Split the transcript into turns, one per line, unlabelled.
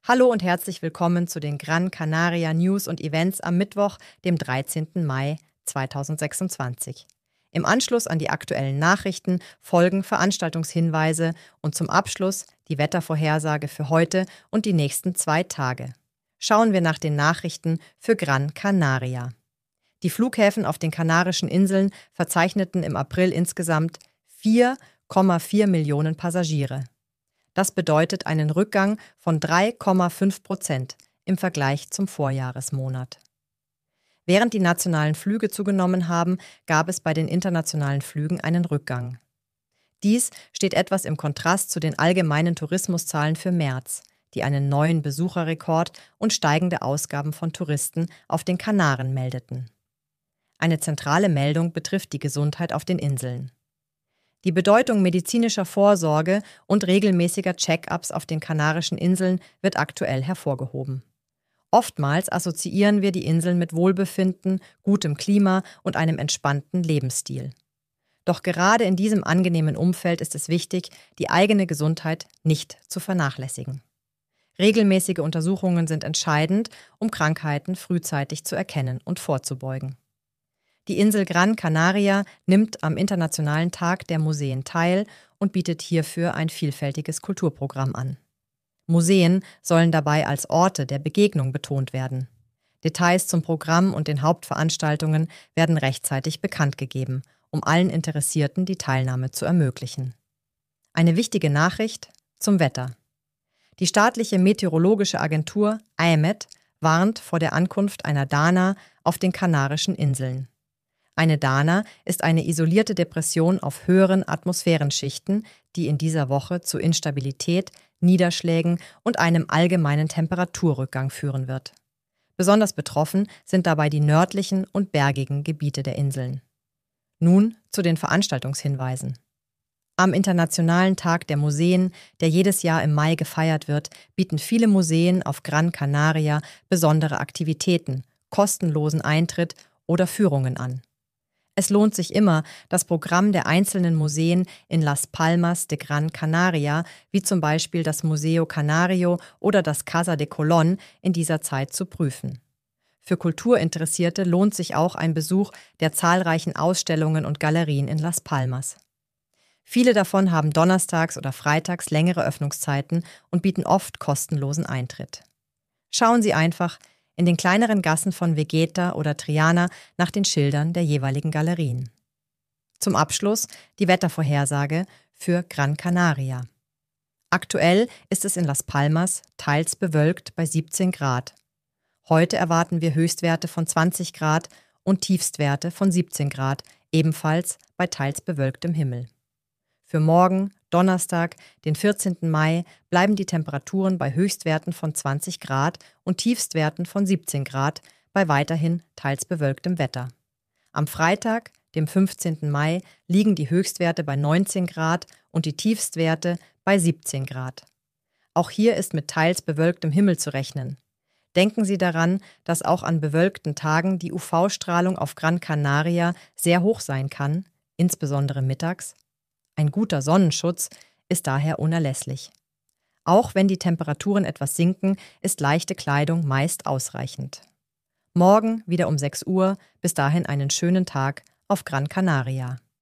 Hallo und herzlich willkommen zu den Gran Canaria News und Events am Mittwoch, dem 13. Mai 2026. Im Anschluss an die aktuellen Nachrichten folgen Veranstaltungshinweise und zum Abschluss die Wettervorhersage für heute und die nächsten 2 Tage. Schauen wir nach den Nachrichten für Gran Canaria. Die Flughäfen auf den Kanarischen Inseln verzeichneten im April insgesamt 4,4 Millionen Passagiere. Das bedeutet einen Rückgang von 3,5% im Vergleich zum Vorjahresmonat. Während die nationalen Flüge zugenommen haben, gab es bei den internationalen Flügen einen Rückgang. Dies steht etwas im Kontrast zu den allgemeinen Tourismuszahlen für März, die einen neuen Besucherrekord und steigende Ausgaben von Touristen auf den Kanaren meldeten. Eine zentrale Meldung betrifft die Gesundheit auf den Inseln. Die Bedeutung medizinischer Vorsorge und regelmäßiger Check-ups auf den Kanarischen Inseln wird aktuell hervorgehoben. Oftmals assoziieren wir die Inseln mit Wohlbefinden, gutem Klima und einem entspannten Lebensstil. Doch gerade in diesem angenehmen Umfeld ist es wichtig, die eigene Gesundheit nicht zu vernachlässigen. Regelmäßige Untersuchungen sind entscheidend, um Krankheiten frühzeitig zu erkennen und vorzubeugen. Die Insel Gran Canaria nimmt am Internationalen Tag der Museen teil und bietet hierfür ein vielfältiges Kulturprogramm an. Museen sollen dabei als Orte der Begegnung betont werden. Details zum Programm und den Hauptveranstaltungen werden rechtzeitig bekannt gegeben, um allen Interessierten die Teilnahme zu ermöglichen. Eine wichtige Nachricht zum Wetter. Die staatliche meteorologische Agentur AEMET warnt vor der Ankunft einer Dana auf den Kanarischen Inseln. Eine Dana ist eine isolierte Depression auf höheren Atmosphärenschichten, die in dieser Woche zu Instabilität, Niederschlägen und einem allgemeinen Temperaturrückgang führen wird. Besonders betroffen sind dabei die nördlichen und bergigen Gebiete der Inseln. Nun zu den Veranstaltungshinweisen. Am Internationalen Tag der Museen, der jedes Jahr im Mai gefeiert wird, bieten viele Museen auf Gran Canaria besondere Aktivitäten, kostenlosen Eintritt oder Führungen an. Es lohnt sich immer, das Programm der einzelnen Museen in Las Palmas de Gran Canaria, wie zum Beispiel das Museo Canario oder das Casa de Colón, in dieser Zeit zu prüfen. Für Kulturinteressierte lohnt sich auch ein Besuch der zahlreichen Ausstellungen und Galerien in Las Palmas. Viele davon haben donnerstags oder freitags längere Öffnungszeiten und bieten oft kostenlosen Eintritt. Schauen Sie einfach in den kleineren Gassen von Vegeta oder Triana nach den Schildern der jeweiligen Galerien. Zum Abschluss die Wettervorhersage für Gran Canaria. Aktuell ist es in Las Palmas teils bewölkt bei 17 Grad. Heute erwarten wir Höchstwerte von 20 Grad und Tiefstwerte von 17 Grad, ebenfalls bei teils bewölktem Himmel. Für morgen, Donnerstag, den 14. Mai, bleiben die Temperaturen bei Höchstwerten von 20 Grad und Tiefstwerten von 17 Grad bei weiterhin teils bewölktem Wetter. Am Freitag, dem 15. Mai, liegen die Höchstwerte bei 19 Grad und die Tiefstwerte bei 17 Grad. Auch hier ist mit teils bewölktem Himmel zu rechnen. Denken Sie daran, dass auch an bewölkten Tagen die UV-Strahlung auf Gran Canaria sehr hoch sein kann, insbesondere mittags. Ein guter Sonnenschutz ist daher unerlässlich. Auch wenn die Temperaturen etwas sinken, ist leichte Kleidung meist ausreichend. Morgen wieder um 6 Uhr, bis dahin einen schönen Tag auf Gran Canaria.